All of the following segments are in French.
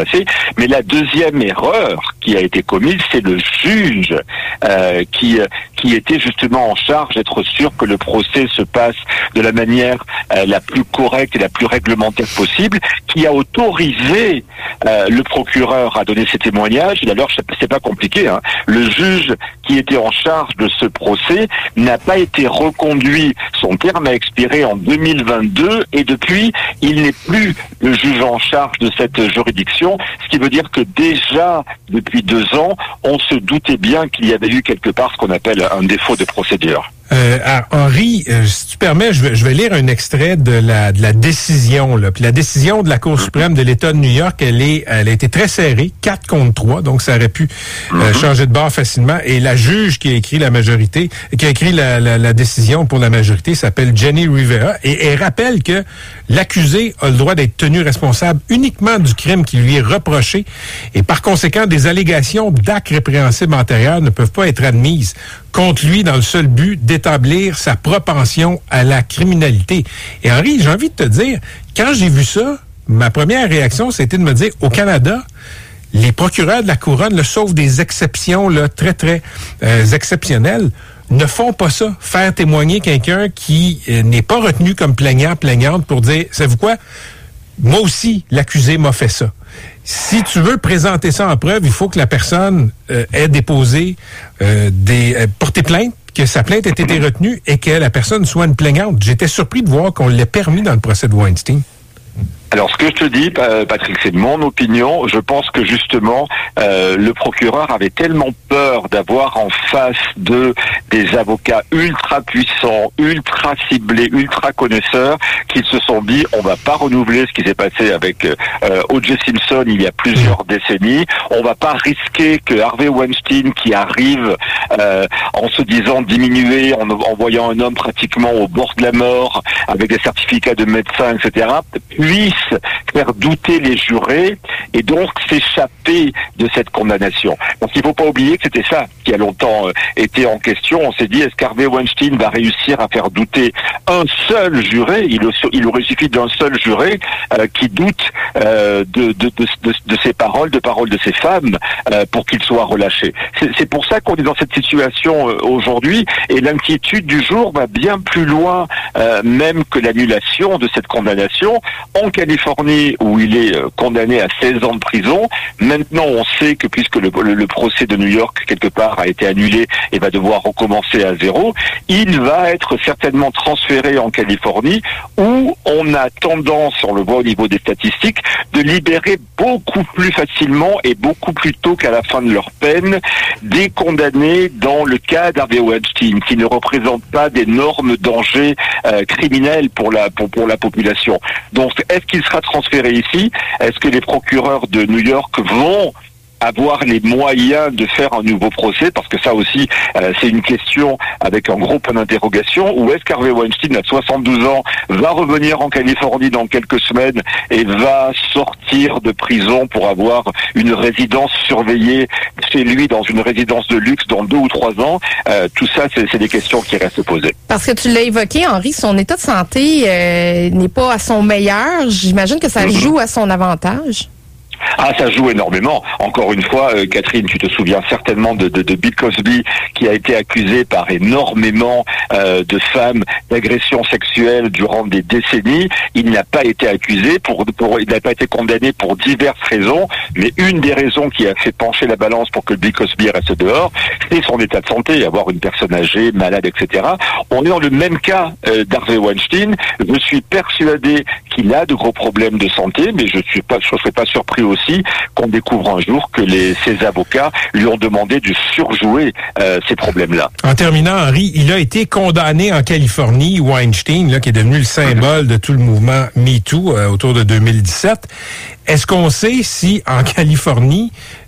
passé. Mais la deuxième erreur qui a été commise, c'est le juge qui était justement en charge d'être sûr que le procès se passe de la manière la plus correcte et la plus réglementaire possible, qui a autorisé le procureur à donner ses témoignages. Et alors, c'est pas compliqué, hein. Le juge qui était en charge de ce procès n'a pas été reconduit. Son terme a expiré en 2022 et depuis, il n'est plus le juge en charge de cette juridiction, ce qui veut dire que déjà, depuis 2 ans, on se doutait bien qu'il y avait eu quelque part ce qu'on appelle un défaut de procédure. Henri, si tu permets, je vais lire un extrait de la décision. Là. Puis la décision de la Cour suprême de l'État de New York, elle a été très serrée, 4-3, donc ça aurait pu changer de bord facilement. Et la juge qui a écrit la décision pour la majorité s'appelle Jenny Rivera, et elle rappelle que l'accusé a le droit d'être tenu responsable uniquement du crime qui lui est reproché, et par conséquent, des allégations d'actes répréhensibles antérieurs ne peuvent pas être admises contre lui dans le seul but d'établir sa propension à la criminalité. Et Henri, j'ai envie de te dire, quand j'ai vu ça, ma première réaction, c'était de me dire, au Canada, les procureurs de la couronne, là, sauf des exceptions là, très, très exceptionnelles, ne font pas ça. Faire témoigner quelqu'un qui n'est pas retenu comme plaignante pour dire, savez-vous quoi? Moi aussi, l'accusé m'a fait ça. Si tu veux présenter ça en preuve, il faut que la personne ait déposé porté plainte, que sa plainte ait été retenue et que la personne soit une plaignante. J'étais surpris de voir qu'on l'ait permis dans le procès de Weinstein. Alors, ce que je te dis, Patrick, c'est mon opinion. Je pense que justement, le procureur avait tellement peur d'avoir en face des avocats ultra puissants, ultra ciblés, ultra connaisseurs, qu'ils se sont dit, on va pas renouveler ce qui s'est passé avec O.J. Simpson il y a plusieurs décennies. On va pas risquer que Harvey Weinstein, qui arrive en se disant diminué, en voyant un homme pratiquement au bord de la mort, avec des certificats de médecin, etc., puisse faire douter les jurés et donc s'échapper de cette condamnation. Parce qu'il ne faut pas oublier que c'était ça qui a longtemps été en question. On s'est dit, est-ce qu'Harvey Weinstein va réussir à faire douter un seul juré? Il aurait suffi d'un seul juré qui doute de ses paroles, de ses femmes, pour qu'il soit relâché. C'est pour ça qu'on est dans cette situation aujourd'hui, et l'inquiétude du jour va bien plus loin même que l'annulation de cette condamnation. En Californie, où il est condamné à 16 ans de prison, maintenant on sait que puisque le procès de New York, quelque part, a été annulé et va devoir recommencer à zéro, il va être certainement transféré en Californie, où on a tendance, on le voit au niveau des statistiques, de libérer beaucoup plus facilement et beaucoup plus tôt qu'à la fin de leur peine des condamnés dans le cas d'Harvey Weinstein, qui ne représentent pas d'énormes dangers criminels pour la population. Donc, est-ce qu'il sera transféré ici? Est-ce que les procureurs de New York vont avoir les moyens de faire un nouveau procès, parce que ça aussi, c'est une question avec un gros point d'interrogation, ou est-ce qu'Harvey Weinstein, à 72 ans, va revenir en Californie dans quelques semaines et va sortir de prison pour avoir une résidence surveillée chez lui, dans une résidence de luxe dans 2 ou 3 ans? Tout ça, c'est des questions qui restent posées. Parce que tu l'as évoqué, Henri, son état de santé n'est pas à son meilleur. J'imagine que ça joue à son avantage. Ah, ça joue énormément. Encore une fois, Catherine, tu te souviens certainement de Bill Cosby, qui a été accusé par énormément de femmes d'agression sexuelle durant des décennies. Il n'a pas été accusé il n'a pas été condamné pour diverses raisons, mais une des raisons qui a fait pencher la balance pour que Bill Cosby reste dehors, c'est son état de santé, avoir une personne âgée, malade, etc. On est dans le même cas d'Harvey Weinstein. Je suis persuadé qu'il a de gros problèmes de santé, mais je serais pas surpris aussi qu'on découvre un jour que ses avocats lui ont demandé de surjouer ces problèmes-là. En terminant, Henri, il a été condamné en Californie, Weinstein, là, qui est devenu le symbole de tout le mouvement MeToo autour de 2017. Est-ce qu'on sait si, en Californie,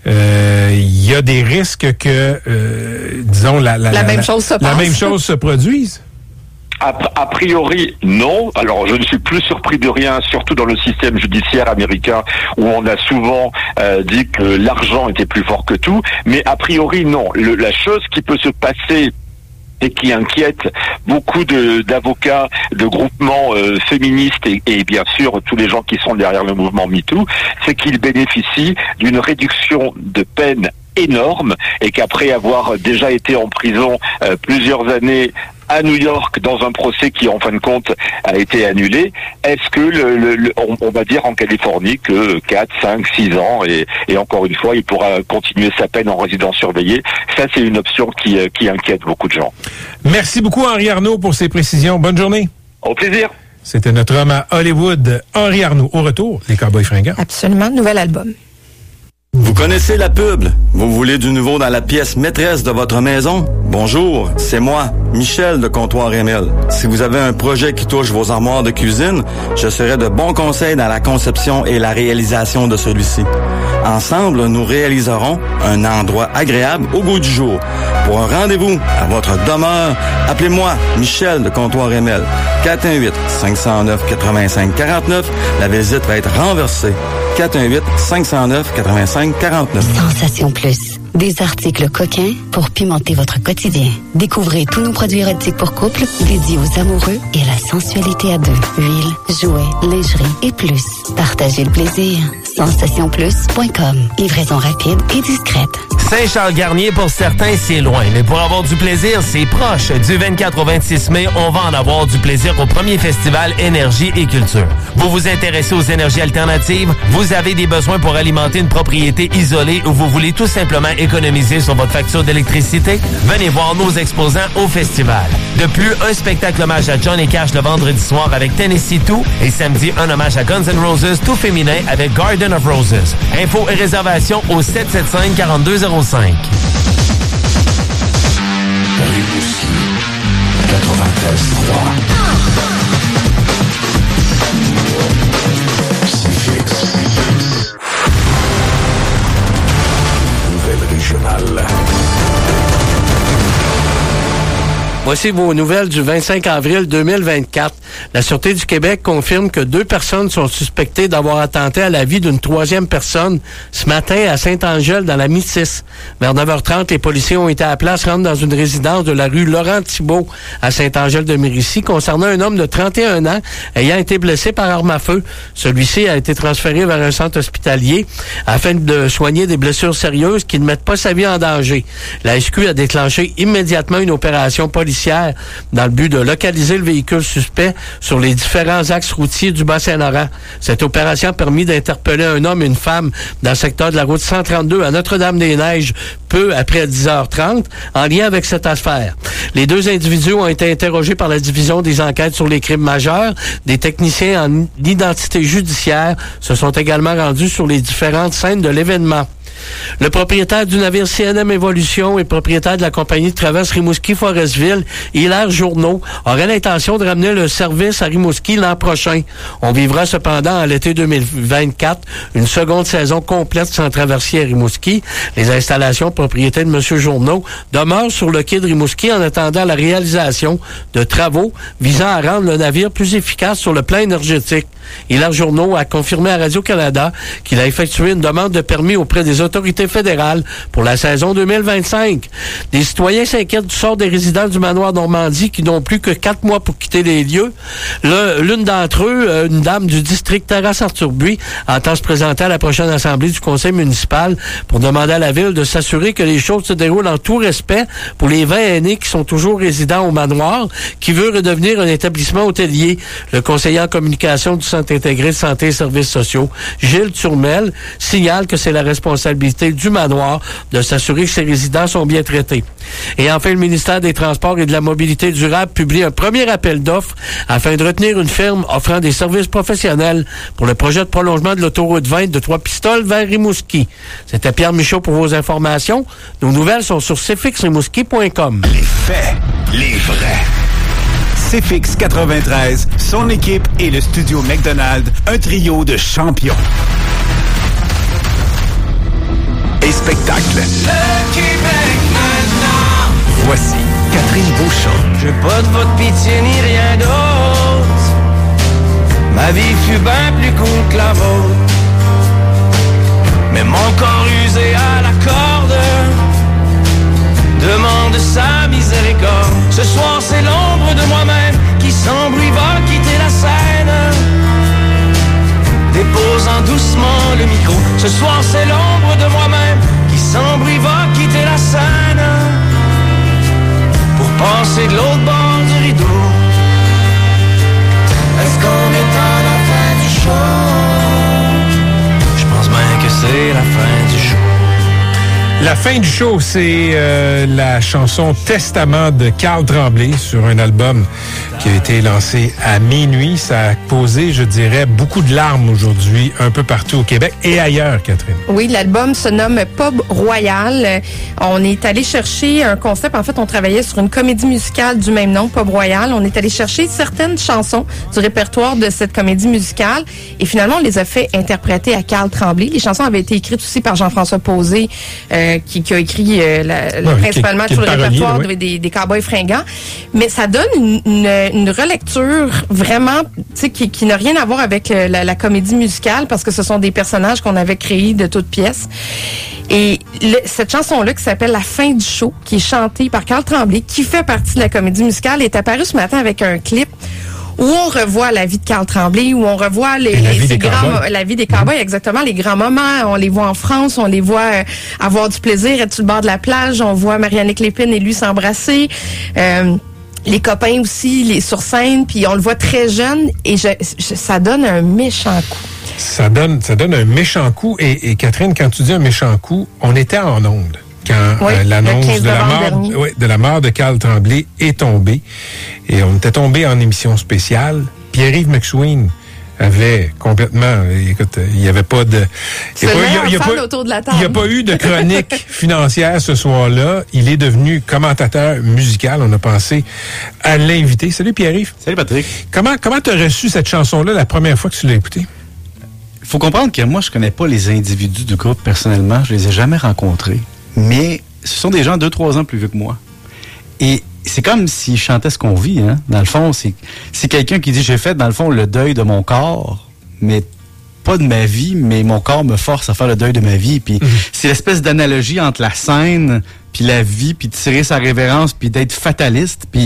il y a des risques que, disons, la même chose se produise? A priori, non. Alors, je ne suis plus surpris de rien, surtout dans le système judiciaire américain, où on a souvent dit que l'argent était plus fort que tout. Mais a priori, non. La chose qui peut se passer et qui inquiète beaucoup d'avocats, de groupements féministes et bien sûr tous les gens qui sont derrière le mouvement MeToo, c'est qu'ils bénéficient d'une réduction de peine énorme et qu'après avoir déjà été en prison plusieurs années à New York dans un procès qui en fin de compte a été annulé, est-ce que on va dire en Californie que 4, 5, 6 ans et encore une fois il pourra continuer sa peine en résidence surveillée. Ça c'est une option qui inquiète beaucoup de gens. Merci beaucoup Henri Arnaud pour ces précisions. Bonne journée. Au plaisir. C'était notre homme à Hollywood, Henri Arnaud. Au retour, les Cowboys fringants. Absolument, nouvel album. Vous connaissez la pub? Vous voulez du nouveau dans la pièce maîtresse de votre maison? Bonjour, c'est moi, Michel de Comptoir Emile. Si vous avez un projet qui touche vos armoires de cuisine, je serai de bons conseils dans la conception et la réalisation de celui-ci. Ensemble, nous réaliserons un endroit agréable au goût du jour. Pour un rendez-vous à votre demeure, appelez-moi Michel de Comptoir Emile. 418-509-8549. La visite va être renversée. 418-509-8549. Sensation Plus. Des articles coquins pour pimenter votre quotidien. Découvrez tous nos produits érotiques pour couple, dédiés aux amoureux et à la sensualité à deux. Huile, jouets, lingerie et plus. Partagez le plaisir. SensationPlus.com. Livraison rapide et discrète. Saint-Charles-Garnier, pour certains, c'est loin. Mais pour avoir du plaisir, c'est proche. Du 24 au 26 mai, on va en avoir du plaisir au premier festival Énergie et Culture. Vous vous intéressez aux énergies alternatives? Vous avez des besoins pour alimenter une propriété isolée ou vous voulez tout simplement économiser sur votre facture d'électricité? Venez voir nos exposants au festival. De plus, un spectacle hommage à Johnny Cash le vendredi soir avec Tennessee 2 et samedi, un hommage à Guns N' Roses tout féminin avec Garden of Roses. Infos et réservations au 775-4205. Rimouski 93.3. Nouvelle régionale. Voici vos nouvelles du 25 avril 2024. La Sûreté du Québec confirme que 2 personnes sont suspectées d'avoir attenté à la vie d'une 3e personne ce matin à Saint-Angèle dans la Métis. Vers 9h30, les policiers ont été appelés à se rendre dans une résidence de la rue Laurent-Thibault à Saint-Angèle-de-Mérici concernant un homme de 31 ans ayant été blessé par arme à feu. Celui-ci a été transféré vers un centre hospitalier afin de soigner des blessures sérieuses qui ne mettent pas sa vie en danger. La SQ a déclenché immédiatement une opération policière dans le but de localiser le véhicule suspect sur les différents axes routiers du Bas-Saint-Laurent. Cette opération a permis d'interpeller un homme et une femme dans le secteur de la route 132 à Notre-Dame-des-Neiges peu après 10h30 en lien avec cette affaire. Les 2 individus ont été interrogés par la division des enquêtes sur les crimes majeurs. Des techniciens en identité judiciaire se sont également rendus sur les différentes scènes de l'événement. Le propriétaire du navire CNM Evolution et propriétaire de la compagnie de traverse Rimouski-Forestville, Hilaire Journeau, aurait l'intention de ramener le service à Rimouski l'an prochain. On vivra cependant à l'été 2024 une seconde saison complète sans traversier à Rimouski. Les installations propriété de M. Journeau demeurent sur le quai de Rimouski en attendant la réalisation de travaux visant à rendre le navire plus efficace sur le plan énergétique. Hilaire Journeau a confirmé à Radio-Canada qu'il a effectué une demande de permis auprès des autorités fédérales pour la saison 2025. Des citoyens s'inquiètent du sort des résidents du manoir Normandie qui n'ont plus que 4 mois pour quitter les lieux. L'une d'entre eux, une dame du district Terrasse-Arthur-Buis, entend se présenter à la prochaine assemblée du conseil municipal pour demander à la ville de s'assurer que les choses se déroulent en tout respect pour les 20 aînés qui sont toujours résidents au manoir, qui veut redevenir un établissement hôtelier. Le conseiller en communication du Centre intégré de santé et services sociaux, Gilles Turmel, signale que c'est la responsabilité du manoir de s'assurer que ses résidents sont bien traités. Et enfin, le ministère des Transports et de la Mobilité durable publie un premier appel d'offres afin de retenir une firme offrant des services professionnels pour le projet de prolongement de l'autoroute 20 de Trois-Pistoles vers Rimouski. C'était Pierre Michaud pour vos informations. Nos nouvelles sont sur cfixrimouski.com. Les faits, les vrais. CFX 93, son équipe et le studio McDonald, un trio de champions. Et spectacle. Le Québec maintenant. Voici Catherine Beauchamp. Je veux pas de votre pitié ni rien d'autre. Ma vie fut bien plus cool que la vôtre. Mais mon corps usé à la corde demande sa miséricorde. Je Ce soir c'est l'ombre de moi-même qui sans bruit va quitter la scène, déposant doucement le micro. Ce soir c'est l'ombre de moi-même qui sans bruit va quitter la scène, pour passer de l'autre bord du rideau. Est-ce qu'on est à la fin du show? Je pense bien que c'est la fin du show. La fin du show, c'est la chanson Testament de Carl Tremblay sur un album qui a été lancé à minuit. Ça a posé, je dirais, beaucoup de larmes aujourd'hui un peu partout au Québec et ailleurs, Catherine. Oui, l'album se nomme Pub Royal. On est allé chercher un concept. En fait, on travaillait sur une comédie musicale du même nom, Pub Royal. On est allé chercher certaines chansons du répertoire de cette comédie musicale et finalement, on les a fait interpréter à Carl Tremblay. Les chansons avaient été écrites aussi par Jean-François Posé, qui a écrit principalement tout le répertoire des Cowboys fringants. Mais ça donne une relecture vraiment, tu sais, qui n'a rien à voir avec la comédie musicale parce que ce sont des personnages qu'on avait créés de toutes pièces. Et cette chanson-là qui s'appelle La fin du show, qui est chantée par Carl Tremblay, qui fait partie de la comédie musicale, est apparue ce matin avec un clip où on revoit la vie de Carl Tremblay, où on revoit la vie des cowboys, exactement, les grands moments. On les voit en France, on les voit avoir du plaisir, être sur le bord de la plage. On voit Marianne Lépine et lui s'embrasser. Les copains aussi, sur scène, puis on le voit très jeune et ça donne un méchant coup. Ça donne un méchant coup. Et Catherine, quand tu dis un méchant coup, on était en onde quand l'annonce de la mort de Carl Tremblay est tombée. Et on était tombé en émission spéciale. Pierre-Yves McSween avait complètement... Écoute, il n'y avait pas de... Il n'y a pas eu de chronique financière ce soir-là. Il est devenu commentateur musical. On a pensé à l'inviter. Salut Pierre-Yves. Salut Patrick. Comment tu as reçu cette chanson-là la première fois que tu l'as écoutée? Il faut comprendre que moi, je connais pas les individus du groupe personnellement. Je les ai jamais rencontrés. Mais ce sont des gens 2-3 ans plus vieux que moi. Et c'est comme s'ils chantaient ce qu'on vit, hein. Dans le fond, c'est quelqu'un qui dit, j'ai fait, dans le fond, le deuil de mon corps, mais pas de ma vie, mais mon corps me force à faire le deuil de ma vie. Puis c'est l'espèce d'analogie entre la scène, puis la vie, puis tirer sa révérence, puis d'être fataliste, puis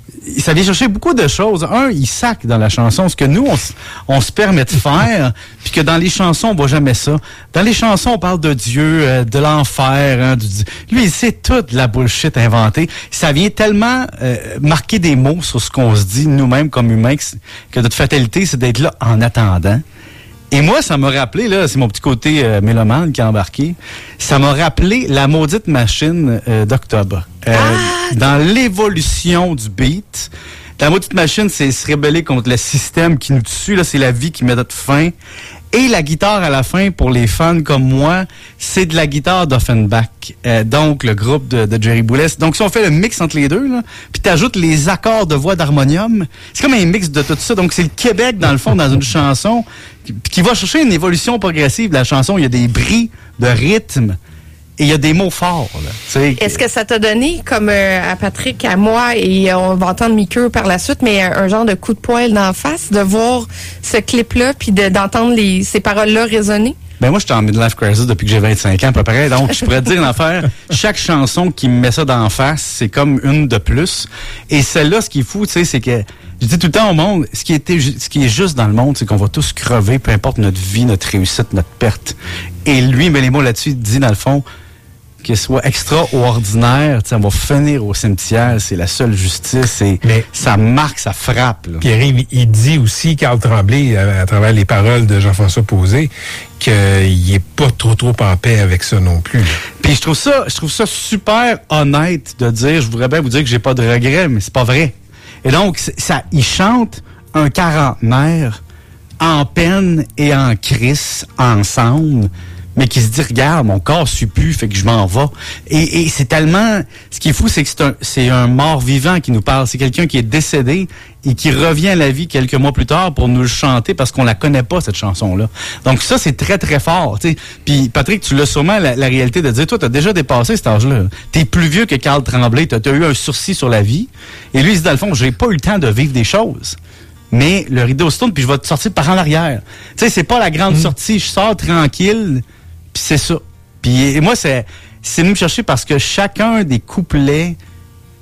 ça vient chercher beaucoup de choses. Il sac dans la chanson, ce que nous, on se permet de faire, puis que dans les chansons, on voit jamais ça. Dans les chansons, on parle de Dieu, de l'enfer. Hein, lui, c'est toute la bullshit inventée. Ça vient tellement marquer des mots sur ce qu'on se dit nous-mêmes comme humains, que notre fatalité, c'est d'être là en attendant. Et moi, ça m'a rappelé, là, c'est mon petit côté mélomane qui a embarqué, ça m'a rappelé la maudite machine d'Octobre. Dans l'évolution du beat, la maudite machine, c'est se rebeller contre le système qui nous tue, là, c'est la vie qui met notre fin. Et la guitare à la fin, pour les fans comme moi, c'est de la guitare d'Offenbach, donc le groupe de Jerry Boulez. Donc si on fait le mix entre les deux, là, puis t'ajoutes les accords de voix d'harmonium, c'est comme un mix de tout ça. Donc c'est le Québec, dans le fond, dans une chanson, qui va chercher une évolution progressive de la chanson. Il y a des bris de rythme. Et il y a des mots forts. Là, est-ce que ça t'a donné, comme à Patrick, à moi, et on va entendre Mickey par la suite, mais un genre de coup de poil d'en face, de voir ce clip-là, puis d'entendre ces paroles-là résonner? Ben moi, je suis en midlife crisis depuis que j'ai 25 ans, à peu près. Donc, je pourrais te dire une affaire. Chaque chanson qui me met ça d'en face, c'est comme une de plus. Et celle-là, ce qui est fou, tu sais, c'est que je dis tout le temps au monde, ce qui est juste dans le monde, c'est qu'on va tous crever, peu importe notre vie, notre réussite, notre perte. Et lui, il met les mots là-dessus, il dit, dans le fond, qu'il soit extraordinaire, on va finir au cimetière, c'est la seule justice, et ça marque, ça frappe. Là. Pierre-Yves, il dit aussi, Carl Tremblay, à travers les paroles de Jean-François Posé, qu'il est pas trop en paix avec ça non plus. Là. Puis je trouve ça super honnête de dire, je voudrais bien vous dire que j'ai pas de regrets, mais c'est pas vrai. Et donc, il chante un quarantenaire en peine et en crise ensemble, mais qui se dit, regarde, mon corps suit plus, fait que je m'en vais. Et c'est tellement... Ce qui est fou, c'est que c'est un mort-vivant qui nous parle. C'est quelqu'un qui est décédé et qui revient à la vie quelques mois plus tard pour nous le chanter parce qu'on la connaît pas, cette chanson-là. Donc ça, c'est très, très fort. T'sais. Puis Patrick, tu l'as sûrement la réalité de dire, toi, t'as déjà dépassé cet âge-là. T'es plus vieux que Carl Tremblay, t'as eu un sursis sur la vie. Et lui, il dit, dans le fond, j'ai pas eu le temps de vivre des choses. Mais le rideau se tourne, puis je vais te sortir par en arrière. Tu sais, c'est pas la grande sortie. Je sors tranquille, puis c'est ça. Puis moi, c'est venu me chercher parce que chacun des couplets,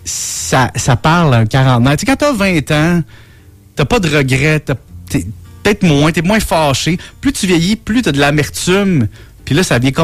ça parle à un quarantenaire. Tu sais, quand t'as 20 ans, t'as pas de regrets, t'es peut-être moins, t'es moins fâché. Plus tu vieillis, plus t'as de l'amertume. Puis là, ça vient comme